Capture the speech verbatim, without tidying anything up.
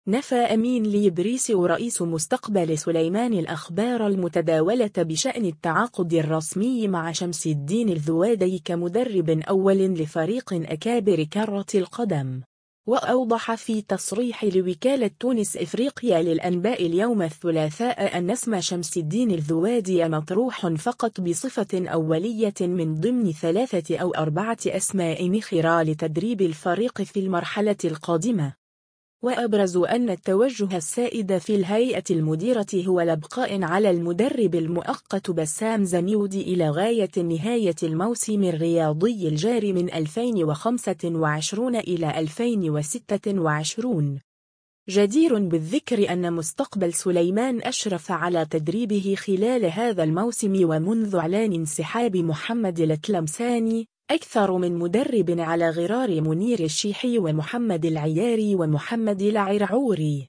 نفى أمين ليبريسي رئيس مستقبل سليمان الأخبار المتداولة بشأن التعاقد الرسمي مع شمس الدين الذوادي كمدرب أول لفريق أكابر كرة القدم. وأوضح في تصريح لوكالة تونس إفريقيا للأنباء اليوم الثلاثاء أن اسم شمس الدين الذوادي مطروح فقط بصفة أولية من ضمن ثلاثة أو أربعة أسماء نخرة لتدريب الفريق في المرحلة القادمة. وأبرزوا أن التوجه السائد في الهيئة المديرة هو الإبقاء على المدرب المؤقت بسام زميودي إلى غاية نهاية الموسم الرياضي الجاري من ألفين وخمسة وعشرين إلى ألفين وستة وعشرين. جدير بالذكر أن مستقبل سليمان أشرف على تدريبه خلال هذا الموسم ومنذ إعلان انسحاب محمد التلمساني أكثر من مدرب على غرار منير الشيحي ومحمد العياري ومحمد العرعوري.